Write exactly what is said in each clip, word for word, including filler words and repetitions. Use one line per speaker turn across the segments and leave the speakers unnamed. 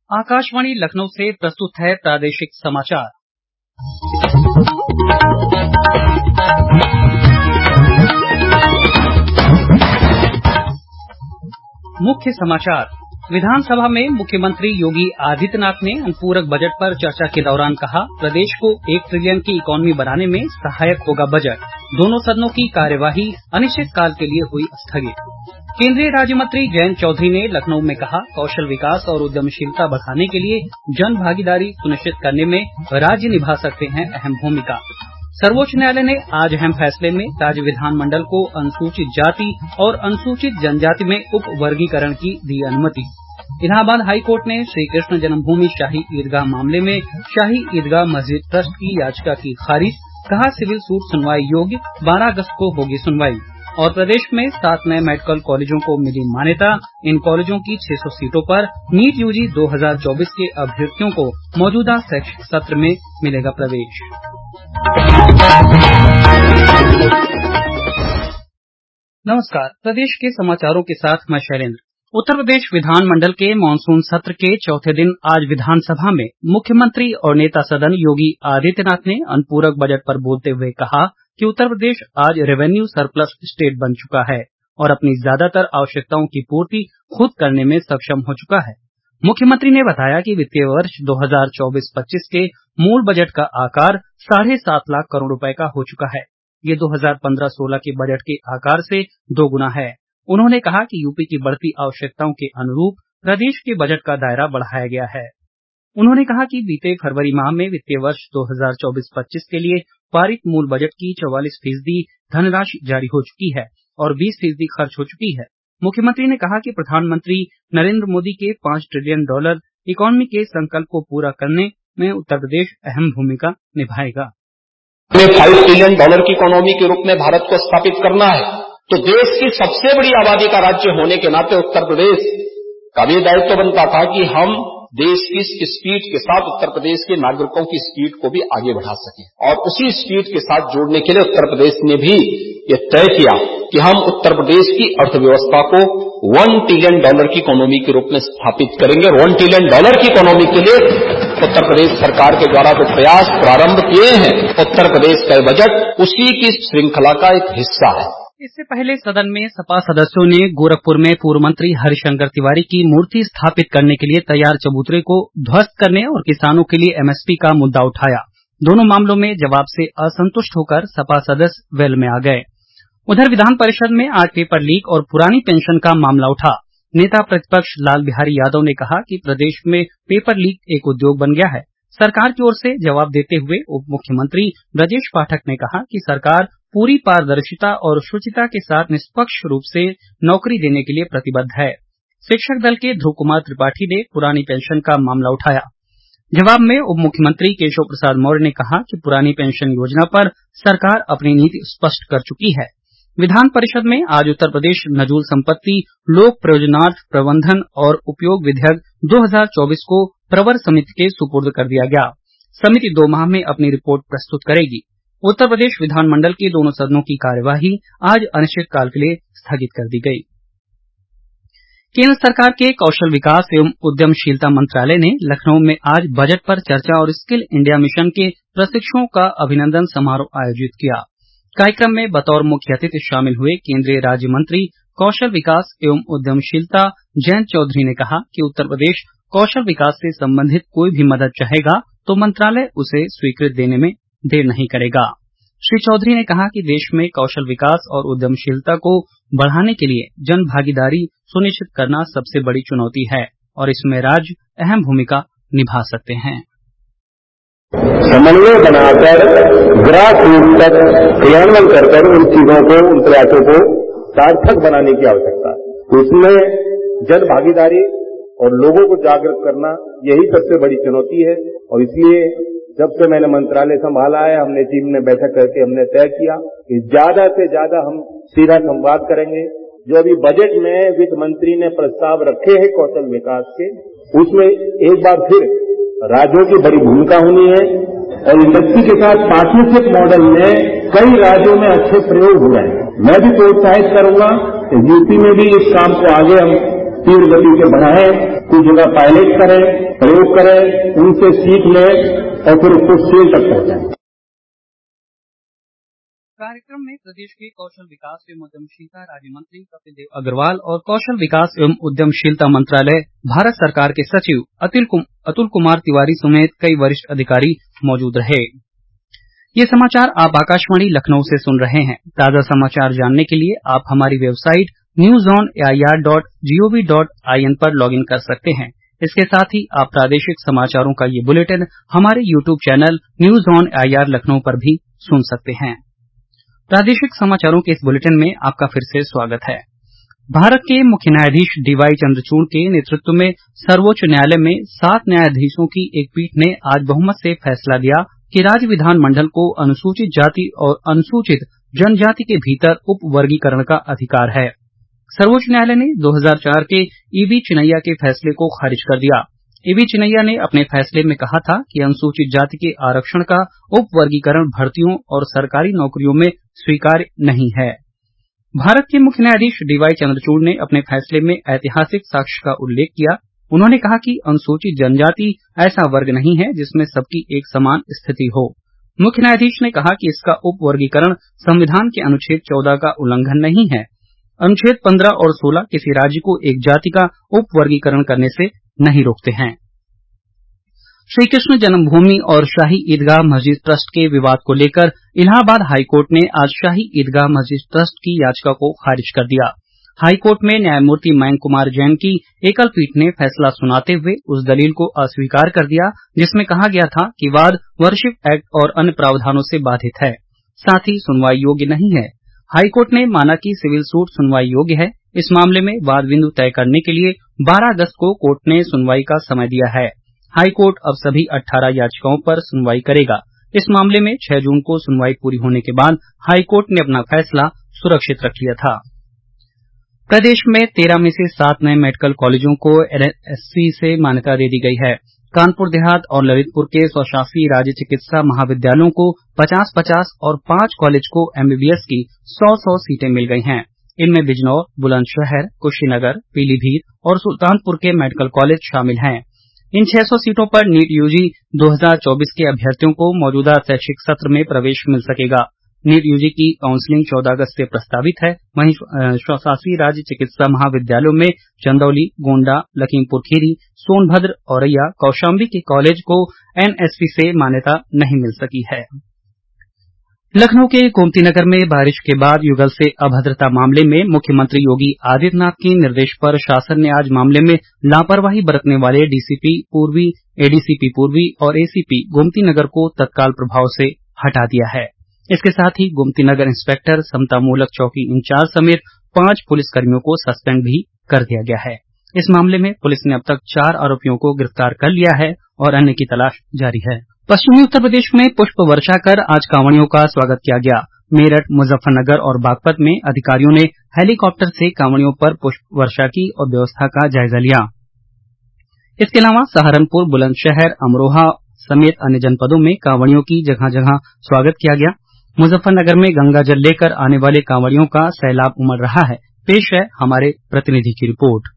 आकाशवाणी लखनऊ से प्रस्तुत है प्रादेशिक समाचार। मुख्य समाचार। विधानसभा में मुख्यमंत्री योगी आदित्यनाथ ने अनुपूरक बजट पर चर्चा के दौरान कहा, प्रदेश को एक ट्रिलियन की इकोनॉमी बनाने में सहायक होगा बजट। दोनों सदनों की कार्यवाही अनिश्चितकाल के लिए हुई स्थगित। केंद्रीय राज्य मंत्री जयंत चौधरी ने लखनऊ में कहा, कौशल विकास और उद्यमशीलता बढ़ाने के लिए जन भागीदारी सुनिश्चित करने में राज्य निभा सकते हैं अहम भूमिका। सर्वोच्च न्यायालय ने आज अहम फैसले में राज्य विधानमंडल को अनुसूचित जाति और अनुसूचित जनजाति में उप वर्गीकरण की दी अनुमति। इलाहाबाद हाईकोर्ट ने श्री कृष्ण जन्मभूमि शाही ईदगाह मामले में शाही ईदगाह मस्जिद ट्रस्ट की याचिका की खारिज, कहा सिविल सूट सुनवाई योग्य, बारह अगस्त को होगी सुनवाई। और प्रदेश में सात नए मेडिकल कॉलेजों को मिली मान्यता। इन कॉलेजों की छह सौ सीटों पर नीट यूजी दो हज़ार चौबीस के अभ्यर्थियों को मौजूदा शैक्षिक सत्र में मिलेगा प्रवेश। नमस्कार, प्रदेश के समाचारों के साथ मैं शैलेंद्र। उत्तर प्रदेश विधानमंडल के मानसून सत्र के चौथे दिन आज विधानसभा में मुख्यमंत्री और नेता सदन योगी आदित्यनाथ ने अनुपूरक बजट पर बोलते हुए कहा कि उत्तर प्रदेश आज रेवेन्यू सरप्लस स्टेट बन चुका है और अपनी ज्यादातर आवश्यकताओं की पूर्ति खुद करने में सक्षम हो चुका है। मुख्यमंत्री ने बताया कि वित्तीय वर्ष दो हज़ार चौबीस पच्चीस के मूल बजट का आकार साढ़े सात लाख करोड़ रुपए का हो चुका है। ये दो हज़ार पंद्रह सोलह के बजट के आकार से दोगुना है। उन्होंने कहा कि यूपी की बढ़ती आवश्यकताओं के अनुरूप प्रदेश के बजट का दायरा बढ़ाया गया है। उन्होंने कहा कि बीते फरवरी माह में वित्तीय वर्ष दो हज़ार चौबीस पच्चीस के लिए पारित मूल बजट की चौवालीस फीसदी धनराशि जारी हो चुकी है और बीस फीसदी खर्च हो चुकी है। मुख्यमंत्री ने कहा कि प्रधानमंत्री नरेंद्र मोदी के पांच ट्रिलियन डॉलर इकोनॉमी के संकल्प को पूरा करने में उत्तर प्रदेश अहम भूमिका निभाएगा।
हमें फाइव ट्रिलियन डॉलर की इकोनॉमी के रूप में भारत को स्थापित करना है, तो देश की सबसे बड़ी आबादी का राज्य होने के नाते उत्तर प्रदेश का भी दायित्व बनता था कि हम देश की स्पीड के साथ उत्तर प्रदेश के नागरिकों की स्पीड को भी आगे बढ़ा सकें। और उसी स्पीड के साथ जोड़ने के लिए उत्तर प्रदेश ने भी ये तय किया कि हम उत्तर प्रदेश की अर्थव्यवस्था को वन ट्रिलियन डॉलर की इकोनॉमी के रूप में स्थापित करेंगे। और वन ट्रिलियन डॉलर की इकोनॉमी के लिए उत्तर प्रदेश सरकार के द्वारा जो प्रयास प्रारंभ किए हैं, उत्तर प्रदेश का बजट उसी की श्रृंखला का एक हिस्सा है।
इससे पहले सदन में सपा सदस्यों ने गोरखपुर में पूर्व मंत्री हरिशंकर तिवारी की मूर्ति स्थापित करने के लिए तैयार चबूतरे को ध्वस्त करने और किसानों के लिए एमएसपी का मुद्दा उठाया। दोनों मामलों में जवाब से असंतुष्ट होकर सपा सदस्य वेल में आ गए। उधर विधान परिषद में आज पेपर लीक और पुरानी पेंशन का मामला उठा। नेता प्रतिपक्ष लाल बिहारी यादव ने कहा कि प्रदेश में पेपर लीक एक उद्योग बन गया है। सरकार की ओर से जवाब देते हुए उप मुख्यमंत्री ब्रजेश पाठक ने कहा कि सरकार पूरी पारदर्शिता और शुचिता के साथ निष्पक्ष रूप से नौकरी देने के लिए प्रतिबद्ध है। शिक्षक दल के ध्रुव कुमार त्रिपाठी ने पुरानी पेंशन का मामला उठाया। जवाब में उप मुख्यमंत्री केशव प्रसाद मौर्य ने कहा कि पुरानी पेंशन योजना पर सरकार अपनी नीति स्पष्ट कर चुकी है। विधान परिषद में आज उत्तर प्रदेश नजूल संपत्ति लोक प्रयोजनार्थ प्रबंधन और उपयोग विधेयक दो हज़ार चौबीस को प्रवर समिति के सुपुर्द कर दिया गया। समिति दो माह में अपनी रिपोर्ट प्रस्तुत करेगी। उत्तर प्रदेश विधानमंडल के दोनों सदनों की कार्यवाही आज अनिश्चितकाल के लिए स्थगित कर दी गई। केंद्र सरकार के कौशल विकास एवं उद्यमशीलता मंत्रालय ने लखनऊ में आज बजट पर चर्चा और स्किल इंडिया मिशन के प्रशिक्षुओं का अभिनंदन समारोह आयोजित किया। कार्यक्रम में बतौर मुख्य अतिथि शामिल हुए केंद्रीय राज्य मंत्री कौशल विकास एवं उद्यमशीलता जयंत चौधरी ने कहा कि उत्तर प्रदेश कौशल विकास से संबंधित कोई भी मदद चाहेगा तो मंत्रालय उसे स्वीकृत देने में देर नहीं करेगा। श्री चौधरी ने कहा कि देश में कौशल विकास और उद्यमशीलता को बढ़ाने के लिए जन भागीदारी सुनिश्चित करना सबसे बड़ी चुनौती है और इसमें राज्य अहम भूमिका निभा सकते हैं।
समन्वय बनाकर ग्रास रूट तक क्रियान्वयन कर कर उन चीजों को, उन प्रयासों को सार्थक बनाने की आवश्यकता है। उसमें जन भागीदारी और लोगों को जागृत करना यही सबसे बड़ी चुनौती है। और इसलिए जब से मैंने मंत्रालय संभाला है, हमने टीम में बैठक करके हमने तय किया कि ज्यादा से ज्यादा हम सीधा संवाद करेंगे। जो अभी बजट में वित्त मंत्री ने प्रस्ताव रखे हैं कौशल विकास के, उसमें एक बार फिर राज्यों की बड़ी भूमिका होनी है। और इंडस्ट्री के साथ पार्टनरशिप मॉडल में कई राज्यों में अच्छे प्रयोग हो रहे हैं। मैं भी प्रोत्साहित करूंगा कि यूपी में भी इस काम को आगे हम तीव्र गति से बढ़ाएं कुछ जगह पायलट करें, प्रयोग करें, उनसे सीख लें और फिर उसको सेल तक पहुंचाएं।
कार्यक्रम में प्रदेश के कौशल विकास एवं उद्यमशीलता राज्य मंत्री कपिल देव अग्रवाल और कौशल विकास एवं उद्यमशीलता मंत्रालय भारत सरकार के सचिव अतुल कुमार तिवारी समेत कई वरिष्ठ अधिकारी मौजूद रहे। ये समाचार आप आकाशवाणी लखनऊ से सुन रहे हैं। ताजा समाचार जानने के लिए आप हमारी website news on A I R dot G O V dot I N पर लॉग इन कर सकते हैं। इसके साथ ही आप प्रादेशिक समाचारों का ये बुलेटिन हमारे YouTube channel news on A I R Lucknow पर भी सुन सकते हैं। प्रादेशिक समाचारों के इस बुलेटिन में आपका फिर से स्वागत है। भारत के मुख्य न्यायाधीश डी वाई चंद्रचूड़ के नेतृत्व में सर्वोच्च न्यायालय में सात न्यायाधीशों की एक पीठ ने आज बहुमत से फैसला दिया कि राज्य विधानमंडल को अनुसूचित जाति और अनुसूचित जनजाति के भीतर उप वर्गीकरण का अधिकार है। सर्वोच्च न्यायालय ने दो हज़ार चार के ईवी चिनैया के फैसले को खारिज कर दिया। ईवी चिनैया ने अपने फैसले में कहा था कि अनुसूचित जाति के आरक्षण का उप वर्गीकरण भर्तियों और सरकारी नौकरियों में स्वीकार्य नहीं है। भारत के मुख्य न्यायाधीश डी वाई चंद्रचूड़ ने अपने फैसले में ऐतिहासिक साक्ष्य का उल्लेख किया। उन्होंने कहा कि अनुसूचित जनजाति ऐसा वर्ग नहीं है जिसमें सबकी एक समान स्थिति हो। मुख्य न्यायाधीश ने कहा कि इसका उप वर्गीकरण संविधान के अनुच्छेद चौदह का उल्लंघन नहीं है। अनुच्छेद पंद्रह और सोलह किसी राज्य को एक जाति का उप वर्गीकरण करने से नहीं रोकते हैं। श्री कृष्ण जन्मभूमि और शाही ईदगाह मस्जिद ट्रस्ट के विवाद को लेकर इलाहाबाद हाईकोर्ट ने आज शाही ईदगाह मस्जिद ट्रस्ट की याचिका को खारिज कर दिया। हाईकोर्ट में न्यायमूर्ति मयंक कुमार जैन की एकल पीठ ने फैसला सुनाते हुए उस दलील को अस्वीकार कर दिया जिसमें कहा गया था कि वाद वर्शिप एक्ट और अन्य प्रावधानों से बाधित है, साथ ही सुनवाई योग्य नहीं है। हाईकोर्ट ने माना कि सिविल सूट सुनवाई योग्य है। इस मामले में वाद बिंदु तय करने के लिए बारह अगस्त को कोर्ट ने सुनवाई का समय दिया है। हाईकोर्ट अब सभी अठारह याचिकाओं पर सुनवाई करेगा। इस मामले में छह जून को सुनवाई पूरी होने के बाद हाईकोर्ट ने अपना फैसला सुरक्षित रख लिया था। प्रदेश में तेरह में से सात नए मेडिकल कॉलेजों को एन एस सी से मान्यता दे दी गई है। कानपुर देहात और ललितपुर के स्वशासी राज्य चिकित्सा महाविद्यालयों को पचास पचास और पांच कॉलेज को एम बी बी एस की सौ सौ सीटें मिल गई हैं। इनमें बिजनौर, बुलंदशहर, कुशीनगर, पीलीभीत और सुल्तानपुर के मेडिकल कॉलेज शामिल हैं। इन छह सौ सीटों पर नीट यूजी दो हज़ार चौबीस के अभ्यर्थियों को मौजूदा शैक्षिक सत्र में प्रवेश मिल सकेगा। नीट यूजी की काउंसलिंग चौदह अगस्त से प्रस्तावित है। वहीं स्वशासी राज्य चिकित्सा महाविद्यालयों में चंदौली, गोंडा, लखीमपुर खीरी, सोनभद्र, औरैया, कौशाम्बी के कॉलेज को एन एस पी से मान्यता नहीं मिल सकी है। लखनऊ के गोमतीनगर में बारिश के बाद युगल से अभद्रता मामले में मुख्यमंत्री योगी आदित्यनाथ के निर्देश पर शासन ने आज मामले में लापरवाही बरतने वाले डीसीपी पूर्वी, एडीसीपी पूर्वी और एसीपी गोमतीनगर को तत्काल प्रभाव से हटा दिया है। इसके साथ ही गोमतीनगर इंस्पेक्टर समता मूलक चौकी इंचार्ज समेत पांच पुलिसकर्मियों को सस्पेंड भी कर दिया गया है। इस मामले में पुलिस ने अब तक चार आरोपियों को गिरफ्तार कर लिया है और अन्य की तलाश जारी है। पश्चिमी उत्तर प्रदेश में पुष्प वर्षा कर आज कांवड़ियों का स्वागत किया गया। मेरठ, मुजफ्फरनगर और बागपत में अधिकारियों ने हेलीकॉप्टर से कांवड़ियों पर पुष्प वर्षा की और व्यवस्था का जायजा लिया। इसके अलावा सहारनपुर, बुलंदशहर, अमरोहा समेत अन्य जनपदों में कांवड़ियों की जगह जगह स्वागत किया गया। मुजफ्फरनगर में गंगा जल लेकर आने वाले कांवड़ियों का सैलाब उमड़ रहा है। पेश है हमारे प्रतिनिधि की रिपोर्ट।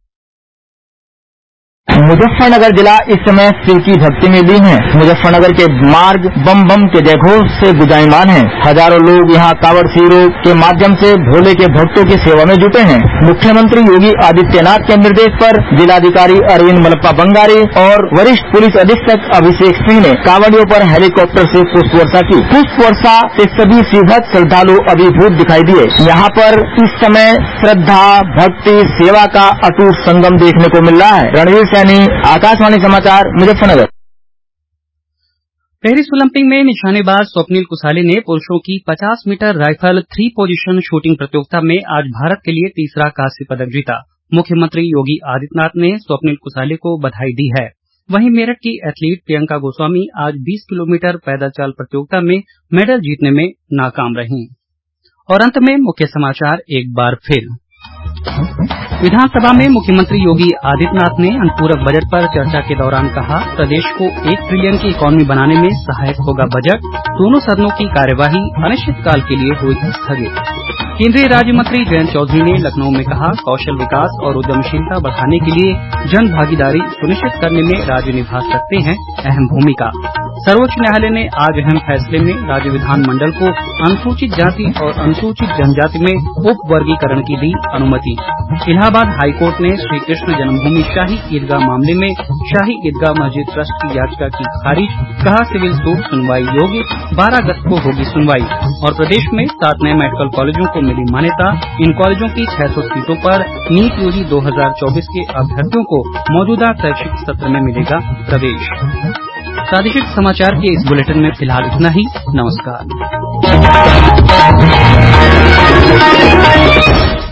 मुजफ्फरनगर जिला इस समय शिव की भक्ति में लीन है। मुजफ्फरनगर के मार्ग बम बम के जयघोष से गुंजायमान है। हजारों लोग यहाँ कांवड़ शिविरों के माध्यम से भोले के भक्तों की सेवा में जुटे हैं। मुख्यमंत्री योगी आदित्यनाथ के निर्देश पर जिलाधिकारी अरविंद मलप्पा बंगारी और वरिष्ठ पुलिस अधीक्षक अभिषेक सिंह ने कांवड़ियों पर हेलीकॉप्टर से पुष्प वर्षा की। पुष्प वर्षा से सभी शिवभक्त श्रद्धालु अभिभूत दिखाई दिए। यहाँ पर इस समय श्रद्धा, भक्ति, सेवा का अटूट संगम देखने को मिल रहा है। रणवीर आकाशवाणी समाचार, मुजफ्फरनगर।
पेरिस ओलंपिक में निशानेबाज स्वप्निल कुसाले ने पुरुषों की पचास metre rifle three position shooting प्रतियोगिता में आज भारत के लिए तीसरा कांस्य पदक जीता। मुख्यमंत्री योगी आदित्यनाथ ने स्वप्निल कुसाले को बधाई दी है। वहीं मेरठ की एथलीट प्रियंका गोस्वामी आज बीस किलोमीटर पैदल चाल प्रतियोगिता में मेडल जीतने में नाकाम रहीं। और अंत में मुख्य समाचार एक बार फिर। विधानसभा में मुख्यमंत्री योगी आदित्यनाथ ने अनुपूरक बजट पर चर्चा के दौरान कहा, प्रदेश को एक ट्रिलियन की इकोनॉमी बनाने में सहायक होगा बजट। दोनों सदनों की कार्यवाही अनिश्चितकाल के लिए हुई स्थगित। केंद्रीय राज्य मंत्री जयंत चौधरी ने लखनऊ में कहा, कौशल विकास और उद्यमशीलता बढ़ाने के लिए जन भागीदारी सुनिश्चित करने में राज्य निभा सकते हैं अहम भूमिका। सर्वोच्च न्यायालय ने आज अहम फैसले में राज्य विधानमंडल को अनुसूचित जाति और अनुसूचित जनजाति में उप वर्गीकरण की दी अनुमति। इलाहाबाद हाईकोर्ट ने श्री कृष्ण जन्मभूमि शाही ईदगाह मामले में शाही ईदगाह मस्जिद ट्रस्ट की याचिका की खारिज, कहा सिविल सूट सुनवाई योग्य, बारह अगस्त को होगी सुनवाई। और प्रदेश में सात नए मेडिकल कॉलेजों को मिली मान्यता, इन कॉलेजों की छह सौ सीटों पर नीट यूजी दो हजार चौबीस के अभ्यर्थियों को मौजूदा शैक्षिक सत्र में मिलेगा प्रवेश। प्रादेशिक समाचार के इस बुलेटिन में फिलहाल इतना ही। नमस्कार।